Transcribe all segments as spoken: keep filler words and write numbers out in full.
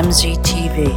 M Z T V.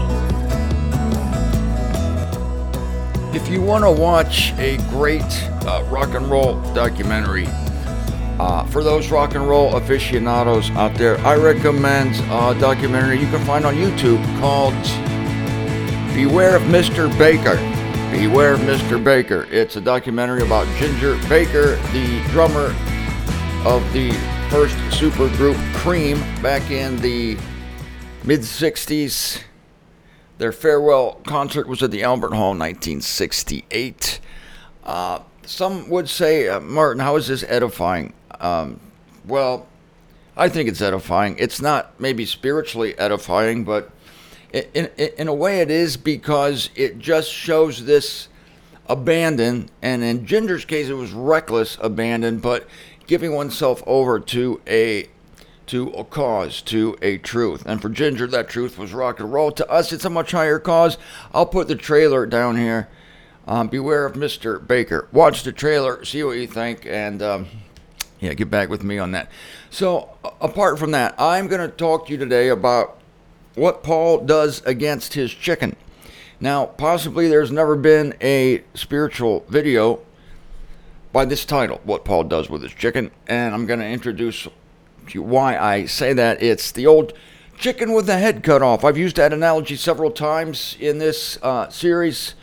If you want to watch a great uh, rock and roll documentary, uh, for those rock and roll aficionados out there, I recommend a documentary you can find on YouTube called Beware of Mister Baker. Beware of Mister Baker. It's a documentary about Ginger Baker, the drummer of the first supergroup Cream back in the mid sixties. Their farewell concert was at the Albert Hall in nineteen sixty-eight. Uh, some would say, uh, Martin, how is this edifying? Um, well, I think it's edifying. It's not maybe spiritually edifying, but in, in, in a way it is, because it just shows this abandon, and in Ginger's case it was reckless abandon, but giving oneself over to a to a cause, to a truth. And for Ginger, that truth was rock and roll. To us, it's a much higher cause. I'll put the trailer down here. Um, beware of Mister Baker. Watch the trailer, see what you think, and um, yeah, get back with me on that. So, apart from that, I'm going to talk to you today about what Paul does against his chicken. Now, possibly there's never been a spiritual video by this title, What Paul Does with His Chicken, and I'm going to introduce why I say that. It's the old chicken with the head cut off. I've used that analogy several times in this uh, series.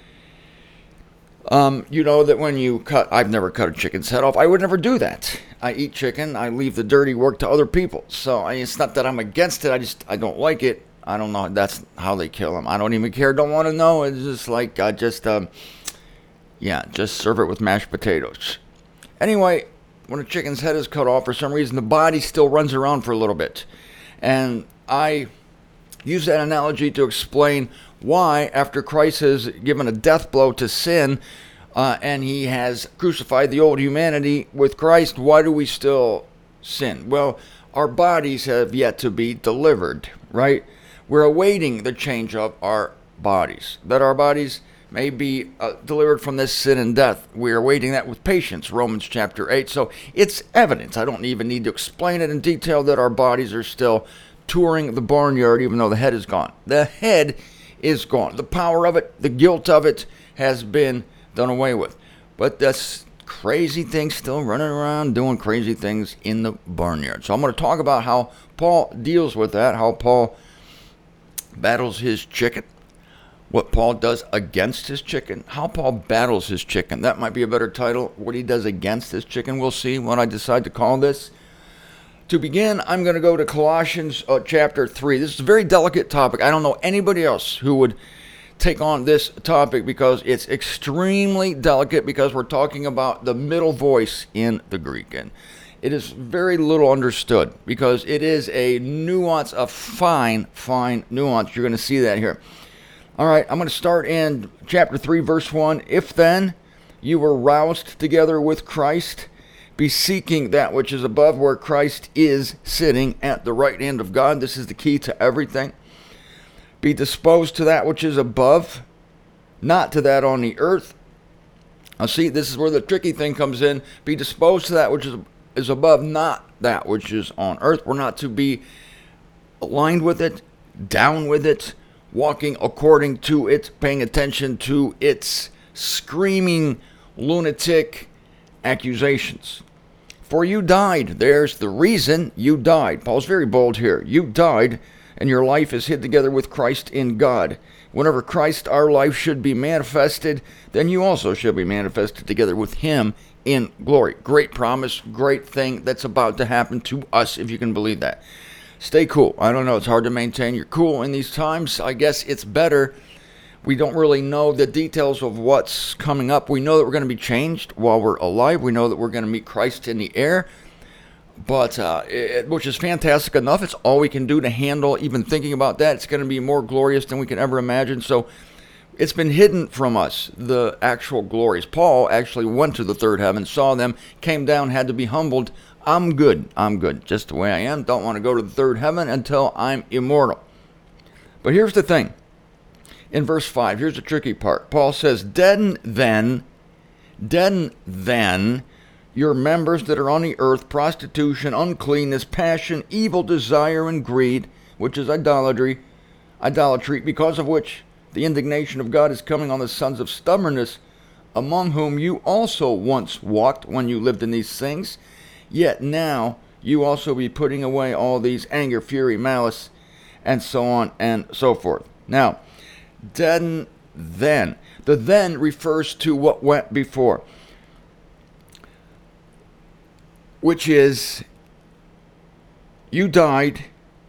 Um, you know that when you cut, I've never cut a chicken's head off. I would never do that. I eat chicken. I leave the dirty work to other people. So I mean, it's not that I'm against it. I just, I don't like it. I don't know. That's how they kill them. I don't even care. Don't want to know. It's just like, I just, um, yeah, just serve it with mashed potatoes. Anyway, when a chicken's head is cut off, for some reason, the body still runs around for a little bit. And I use that analogy to explain why, after Christ has given a death blow to sin, uh, and he has crucified the old humanity with Christ, why do we still sin? Well, our bodies have yet to be delivered, right? We're awaiting the change of our bodies, that our bodies may be uh, delivered from this sin and death. We are waiting that with patience, Romans chapter eight. So it's evidence. I don't even need to explain it in detail that our bodies are still touring the barnyard, even though the head is gone. The head is gone. The power of it, the guilt of it has been done away with. But this crazy thing still running around doing crazy things in the barnyard. So I'm going to talk about how Paul deals with that, how Paul battles his chicken, what Paul does against his chicken, how Paul battles his chicken. That might be a better title. What he does against his chicken. We'll see what I decide to call this. To begin, I'm going to go to Colossians uh, chapter three. This is a very delicate topic. I don't know anybody else who would take on this topic because it's extremely delicate, because we're talking about the middle voice in the Greek. And it is very little understood because it is a nuance, a fine, fine nuance. You're going to see that here. All right, I'm going to start in chapter three, verse one. If then you were roused together with Christ, be seeking that which is above, where Christ is sitting at the right hand of God. This is the key to everything. Be disposed to that which is above, not to that on the earth. Now see, this is where the tricky thing comes in. Be disposed to that which is, is above, not that which is on earth. We're not to be aligned with it, down with it, walking according to it, paying attention to its screaming lunatic accusations. For you died. There's the reason you died. Paul's very bold here. You died, and your life is hid together with Christ in God. Whenever Christ, our life, should be manifested, then you also shall be manifested together with him in glory. Great promise, great thing that's about to happen to us, if you can believe that. Stay cool. I don't know. It's hard to maintain your cool in these times. I guess it's better. We don't really know the details of what's coming up. We know that we're going to be changed while we're alive. We know that we're going to meet Christ in the air, but uh, it, which is fantastic enough. It's all we can do to handle even thinking about that. It's going to be more glorious than we can ever imagine. So it's been hidden from us, the actual glories. Paul actually went to the third heaven, saw them, came down, had to be humbled. I'm good. I'm good. Just the way I am. Don't want to go to the third heaven until I'm immortal. But here's the thing. In verse five, here's the tricky part. Paul says, Deaden then, deaden then your members that are on the earth, prostitution, uncleanness, passion, evil desire, and greed, which is idolatry, idolatry, because of which the indignation of God is coming on the sons of stubbornness, among whom you also once walked when you lived in these things. Yet now you also be putting away all these: anger, fury, malice, and so on and so forth. Now, deaden then. The then refers to what went before, which is you died,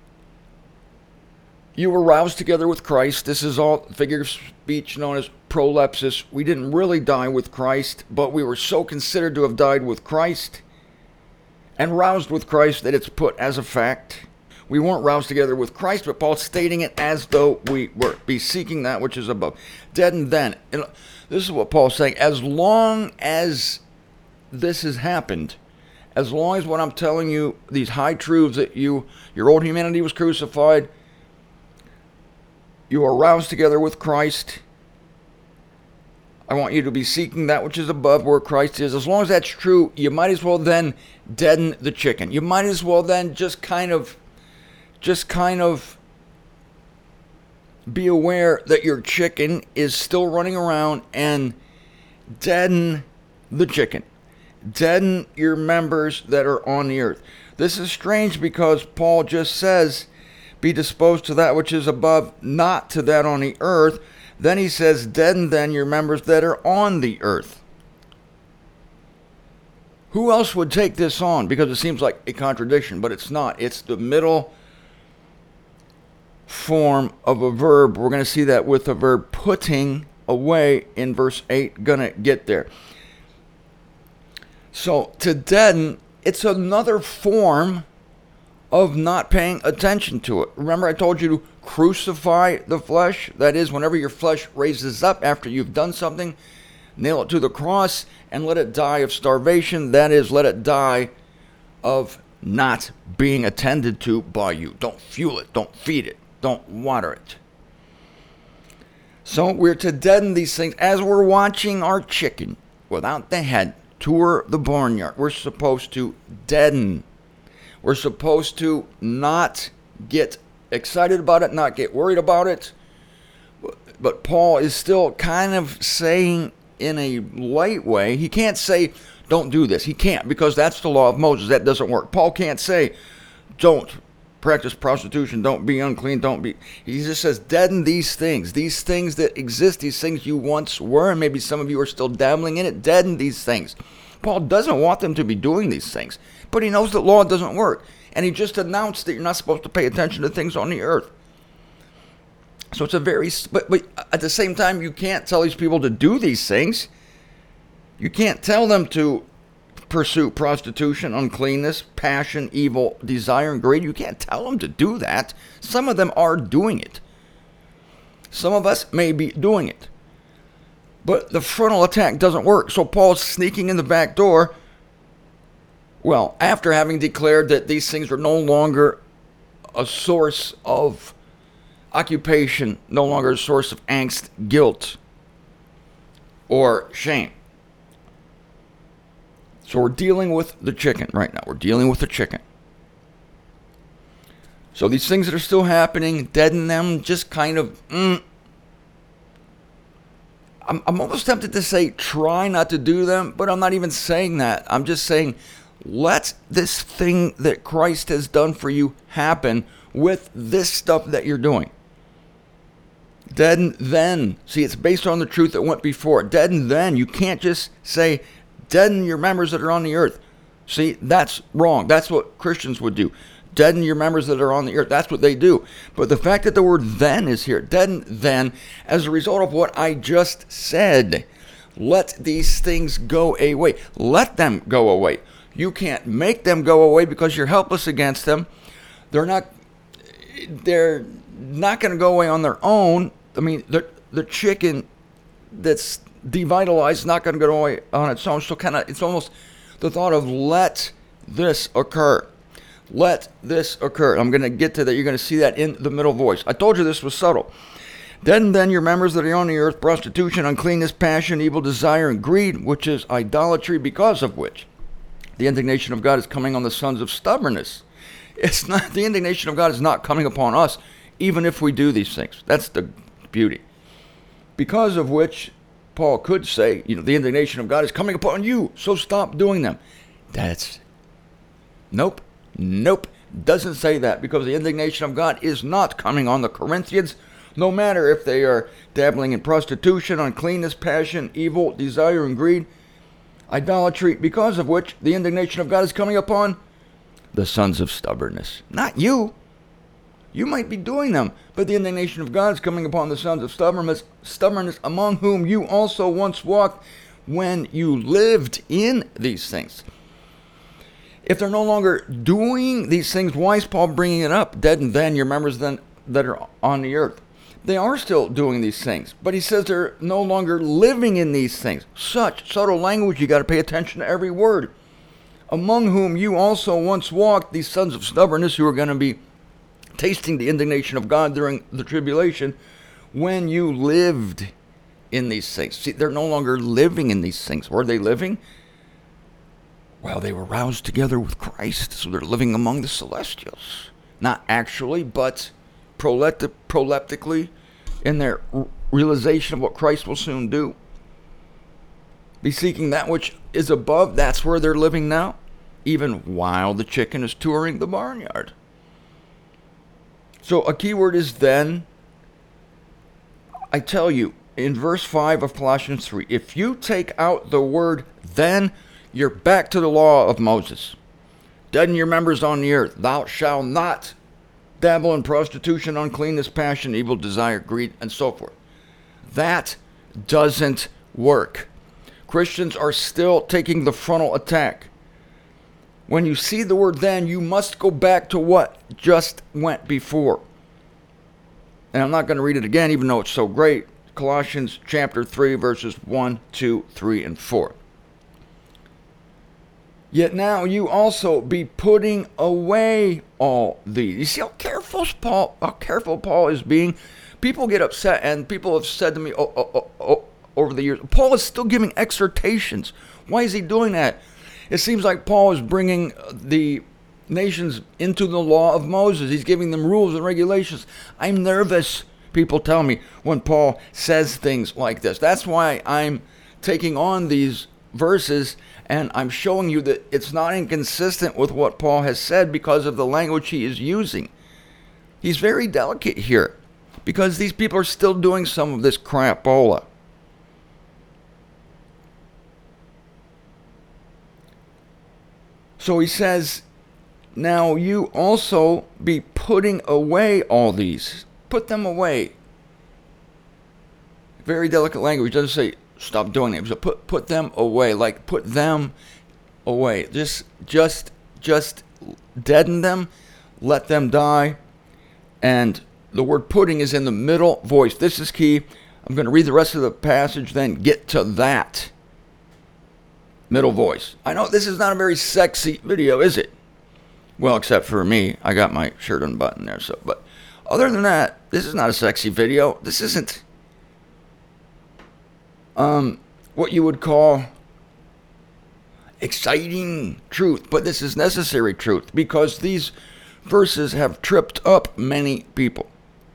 you were roused together with Christ. This is all figure of speech known as prolepsis. We didn't really die with Christ, but we were so considered to have died with Christ and roused with Christ that it's put as a fact. We weren't roused together with Christ, but Paul's stating it as though we were. Be seeking that which is above. Deaden then. And this is what Paul's saying. As long as this has happened, as long as what I'm telling you, these high truths that you, your old humanity was crucified, you are roused together with Christ, I want you to be seeking that which is above where Christ is. As long as that's true, you might as well then deaden the chicken. You might as well then just kind of, just kind of be aware that your chicken is still running around, and deaden the chicken. Deaden your members that are on the earth. This is strange because Paul just says, be disposed to that which is above, not to that on the earth. Then he says, deaden then your members that are on the earth. Who else would take this on? Because it seems like a contradiction, but it's not. It's the middle form of a verb. We're going to see that with the verb putting away in verse eight. Going to get there. So to deaden, it's another form of not paying attention to it. Remember I told you to crucify the flesh? That is, whenever your flesh raises up after you've done something, nail it to the cross and let it die of starvation. That is, let it die of not being attended to by you. Don't fuel it. Don't feed it. Don't water it. So we're to deaden these things as we're watching our chicken without the head tour the barnyard. We're supposed to deaden. We're supposed to not get excited about it, not get worried about it. But Paul is still kind of saying in a light way, he can't say, don't do this. He can't, because that's the law of Moses. That doesn't work. Paul can't say, don't practice prostitution, don't be unclean, don't be. He just says, deaden these things. These things that exist, these things you once were, and maybe some of you are still dabbling in it, deaden these things. Paul doesn't want them to be doing these things, but he knows that law doesn't work. And he just announced that you're not supposed to pay attention to things on the earth. So it's a very, but, but at the same time, you can't tell these people to do these things. You can't tell them to pursue prostitution, uncleanness, passion, evil, desire, and greed. You can't tell them to do that. Some of them are doing it. Some of us may be doing it. But the frontal attack doesn't work. So Paul's sneaking in the back door. Well, after having declared that these things are no longer a source of occupation, no longer a source of angst, guilt, or shame. So we're dealing with the chicken right now. We're dealing with the chicken. So these things that are still happening, deaden them, just kind of, mm, I'm, I'm almost tempted to say try not to do them, but I'm not even saying that. I'm just saying let this thing that Christ has done for you happen with this stuff that you're doing. Deaden then. See, it's based on the truth that went before. Deaden then. You can't just say, deaden your members that are on the earth. See, that's wrong. That's what Christians would do. Deaden your members that are on the earth. That's what they do. But the fact that the word then is here, deaden then, as a result of what I just said, let these things go away. Let them go away. You can't make them go away because you're helpless against them. They're not, they're not going to go away on their own. I mean, the, the chicken that's devitalized is not going to go away on its own. So kind of, it's almost the thought of let this occur. Let this occur. I'm going to get to that. You're going to see that in the middle voice. I told you this was subtle. Then, then your members that are on the earth, prostitution, uncleanness, passion, evil desire, and greed, which is idolatry, because of which the indignation of God is coming on the sons of stubbornness. It's not, the indignation of God is not coming upon us. even if we do these things. That's the beauty. Because of which, Paul could say, you know, the indignation of God is coming upon you, so stop doing them. That's, nope, nope, doesn't say that, because the indignation of God is not coming on the Corinthians, no matter if they are dabbling in prostitution, uncleanness, passion, evil, desire, and greed, idolatry, because of which the indignation of God is coming upon the sons of stubbornness. Not you. You might be doing them, but the indignation of God is coming upon the sons of stubbornness, stubbornness, among whom you also once walked when you lived in these things. If they're no longer doing these things, why is Paul bringing it up? Dead and then your members then that are on the earth. They are still doing these things, but he says they're no longer living in these things. Such subtle language, you got to pay attention to every word. Among whom you also once walked, these sons of stubbornness who are going to be tasting the indignation of God during the tribulation, when you lived in these things. See, they're no longer living in these things. Were they living? Well, they were roused together with Christ, so they're living among the celestials. Not actually, but proleptic, proleptically in their realization of what Christ will soon do. Be seeking that which is above, that's where they're living now, even while the chicken is touring the barnyard. So a key word is then. I tell you, in verse five of Colossians three, if you take out the word then, you're back to the law of Moses. Deaden your members on the earth. Thou shalt not dabble in prostitution, uncleanness, passion, evil desire, greed, and so forth. That doesn't work. Christians are still taking the frontal attack. When you see the word then, you must go back to what just went before. And I'm not going to read it again, even though it's so great. Colossians chapter three, verses one, two, three, and four. Yet now you also be putting away all these. You see how careful Paul, how careful Paul is being? People get upset, and people have said to me oh, oh, oh, oh, over the years, Paul is still giving exhortations. Why is he doing that? It seems like Paul is bringing the nations into the law of Moses. He's giving them rules and regulations. I'm nervous, people tell me, when Paul says things like this. That's why I'm taking on these verses, and I'm showing you that it's not inconsistent with what Paul has said because of the language he is using. He's very delicate here because these people are still doing some of this crapola. So he says, now you also be putting away all these. Put them away. Very delicate language. It doesn't say stop doing it. So put put them away. Like put them away. Just just just deaden them. Let them die. And the word putting is in the middle voice. This is key. I'm going to read the rest of the passage, then get to that. Middle voice. I know this is not a very sexy video, is it? Well, except for me. I got my shirt unbuttoned there. So, but other than that, this is not a sexy video. This isn't um, what you would call exciting truth. But this is necessary truth because these verses have tripped up many people.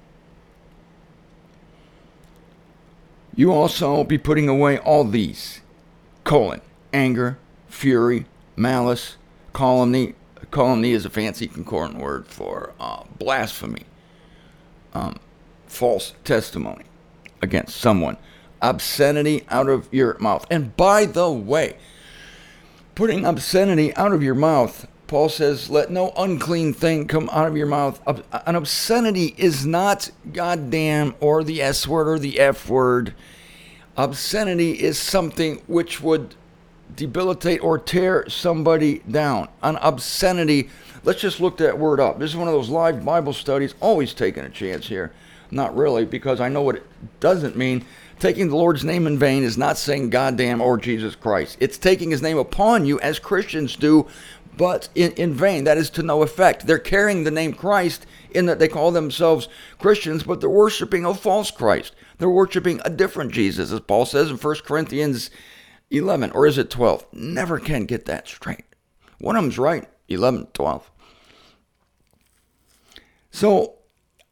You also be putting away all these, colon, anger, fury, malice, calumny. Calumny is a fancy concordant word for uh, blasphemy, um, false testimony against someone, obscenity out of your mouth. And by the way, putting obscenity out of your mouth, Paul says, let no unclean thing come out of your mouth. An obscenity is not goddamn or the S word or the F word. Obscenity is something which would debilitate or tear somebody down. An obscenity, let's just look that word up. This is one of those live Bible studies, always taking a chance here. Not really, because I know what it doesn't mean. Taking the Lord's name in vain is not saying goddamn or Jesus Christ. It's taking his name upon you as Christians do, but in, in vain. That is to no effect. They're carrying the name Christ in that they call themselves Christians, but they're worshiping a false Christ. They're worshiping a different Jesus, as Paul says in First Corinthians eleven, or is it twelve? Never can get that straight. One of them's right, eleven, twelve. So,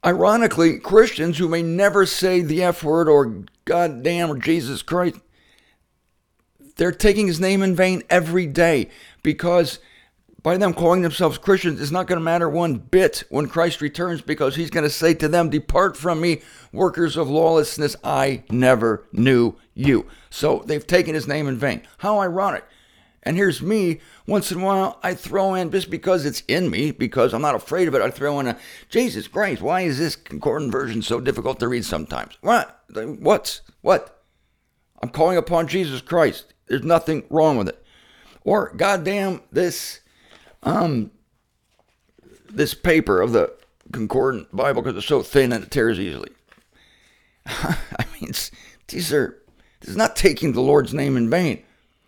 Ironically, Christians who may never say the F word or goddamn or Jesus Christ, they're taking his name in vain every day, because by them calling themselves Christians, it's not going to matter one bit when Christ returns, because he's going to say to them, "Depart from me, workers of lawlessness, I never knew you." So they've taken his name in vain. How ironic. And here's me, once in a while, I throw in, just because it's in me, because I'm not afraid of it, I throw in a, Jesus Christ, why is this concordant version so difficult to read sometimes? What? What's? What? I'm calling upon Jesus Christ. There's nothing wrong with it. Or, goddamn, this, um, this paper of the concordant Bible, because it's so thin and it tears easily. I mean, it's, these are, this is not taking the Lord's name in vain.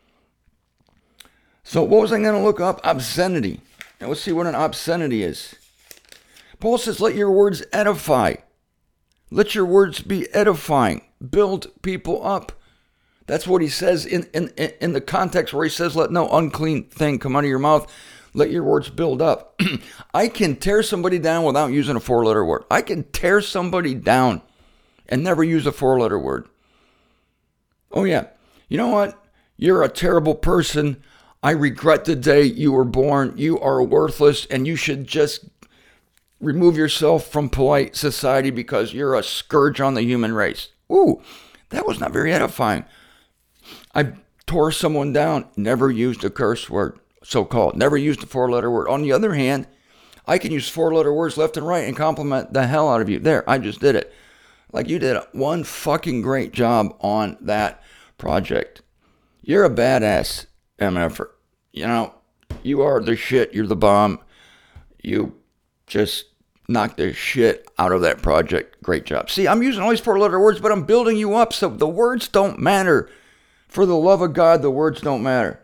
So what was I going to look up? Obscenity. Now let's see what an obscenity is. Paul says, let your words edify. Let your words be edifying. Build people up. That's what he says in, in, in the context where he says, let no unclean thing come out of your mouth. Let your words build up. I can tear somebody down without using a four-letter word. I can tear somebody down and never use a four-letter word. Oh yeah. You know what? You're a terrible person. I regret the day you were born. You are worthless, and you should just remove yourself from polite society because you're a scourge on the human race. Ooh, that was not very edifying. I tore someone down, never used a curse word, so-called, never used a four-letter word. On the other hand, I can use four-letter words left and right and compliment the hell out of you. There, I just did it. Like, you did one fucking great job on that project. You're a badass. M F er. You know, you are the shit. You're the bomb. You just knocked the shit out of that project. Great job. See, I'm using all these four-letter words, but I'm building you up, so the words don't matter. For the love of God, the words don't matter.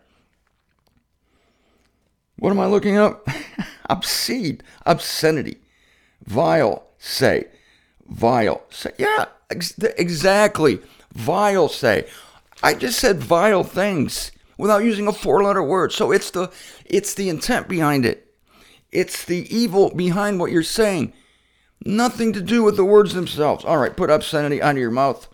What am I looking up? Obscene. Obscenity. Vile, say. Vile, say. Yeah, ex- exactly. Vile, say. I just said vile things without using a four-letter word. So it's the it's the intent behind it. It's the evil behind what you're saying. Nothing to do with the words themselves. All right, put obscenity out of your mouth.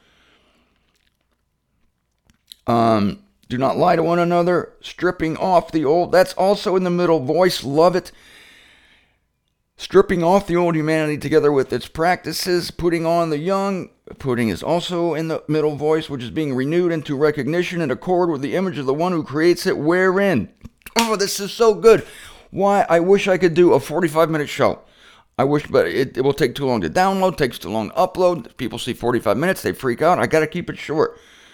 Um, do not lie to one another. Stripping off the old. That's also in the middle voice. Love it. Stripping off the old humanity together with its practices. Putting on the young. Putting is also in the middle voice, which is being renewed into recognition in accord with the image of the one who creates it. Wherein. Oh, this is so good. Why? I wish I could do a forty-five minute show. I wish, but it, it will take too long to download, takes too long to upload. People see forty-five minutes, they freak out. I got to keep it short.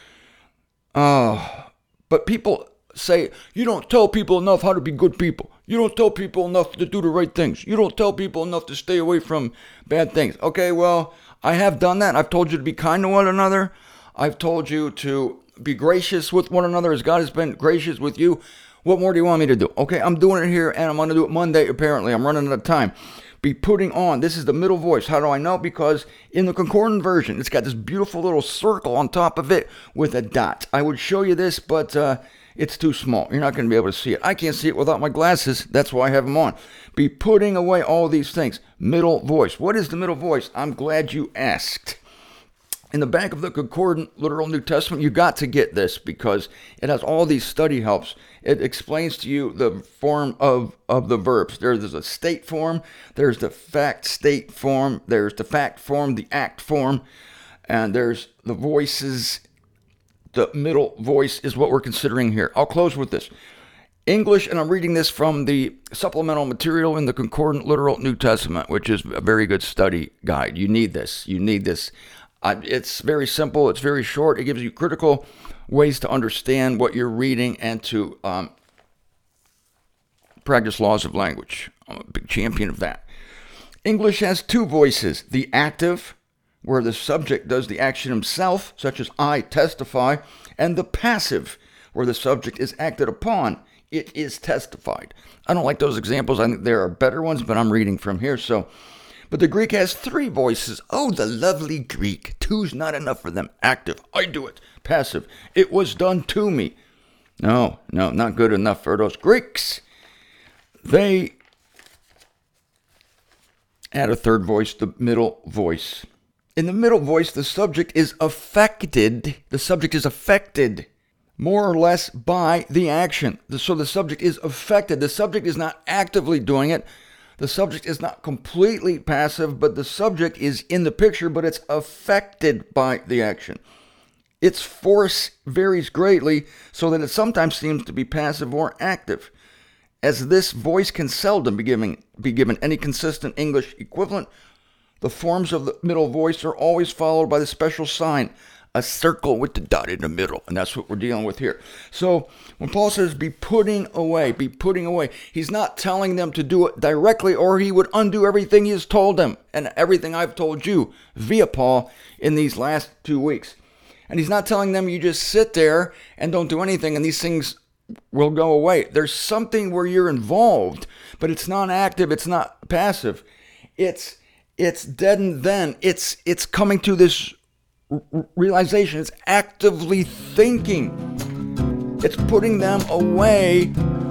Uh, but people say, you don't tell people enough how to be good people. You don't tell people enough to do the right things. You don't tell people enough to stay away from bad things. Okay, well, I have done that. I've told you to be kind to one another. I've told you to be gracious with one another as God has been gracious with you. What more do you want me to do? Okay, I'm doing it here, and I'm going to do it Monday, apparently. I'm running out of time. Be putting on. This is the middle voice. How do I know? Because in the concordant version, it's got this beautiful little circle on top of it with a dot. I would show you this, but uh, it's too small. You're not going to be able to see it. I can't see it without my glasses. That's why I have them on. Be putting away all these things. Middle voice. What is the middle voice? I'm glad you asked. In the back of the Concordant Literal New Testament, you got to get this because it has all these study helps. It explains to you the form of, of the verbs. There, there's a state form, there's the fact state form, there's the fact form, the act form, and there's the voices. The middle voice is what we're considering here. I'll close with this. English, and I'm reading this from the supplemental material in the Concordant Literal New Testament, which is a very good study guide. You need this. You need this. Uh, it's very simple. It's very short. It gives you critical ways to understand what you're reading and to um, practice laws of language. I'm a big champion of that. English has two voices. The active, where the subject does the action himself, such as I testify, and the passive, where the subject is acted upon. It is testified. I don't like those examples. I think there are better ones, but I'm reading from here, so... But the Greek has three voices. Oh, the lovely Greek. Two's not enough for them. Active. I do it. Passive. It was done to me. No, no, not good enough for those Greeks. They Add a third voice, the middle voice. In the middle voice, the subject is affected. The subject is affected more or less by the action. So the subject is affected. The subject is not actively doing it. The subject is not completely passive, but the subject is in the picture, but it's affected by the action. Its force varies greatly so that it sometimes seems to be passive or active. As this voice can seldom be given, be given any consistent English equivalent, the forms of the middle voice are always followed by the special sign, a circle with the dot in the middle. And that's what we're dealing with here. So when Paul says be putting away, be putting away, he's not telling them to do it directly, or he would undo everything he has told them and everything I've told you via Paul in these last two weeks. And he's not telling them you just sit there and don't do anything and these things will go away. There's something where you're involved, but it's not active, it's not passive. It's it's dead and then. It's it's coming to this realization. It's actively thinking. It's putting them away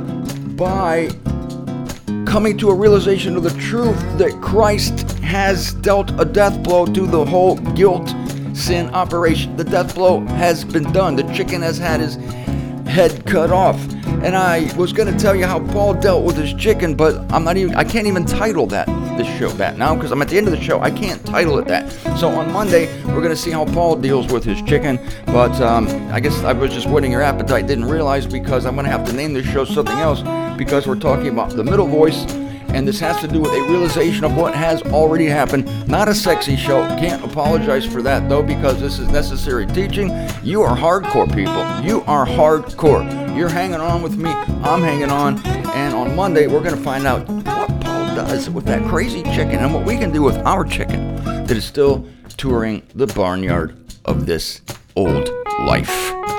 by coming to a realization of the truth that Christ has dealt a death blow to the whole guilt sin operation. The death blow has been done. The chicken has had his head cut off. And I was going to tell you how Paul dealt with his chicken, but I'm not even I can't even title that this show that now because I'm at the end of the show. I can't title it that. So on Monday we're going to see how Paul deals with his chicken, but um, I guess I was just whetting your appetite, didn't realize, because I'm going to have to name this show something else, because we're talking about the middle voice. And this has to do with a realization of what has already happened. Not a sexy show. Can't apologize for that, though, because this is necessary teaching. You are hardcore, people. You are hardcore. You're hanging on with me. I'm hanging on. And on Monday, we're going to find out what Paul does with that crazy chicken and what we can do with our chicken that is still touring the barnyard of this old life.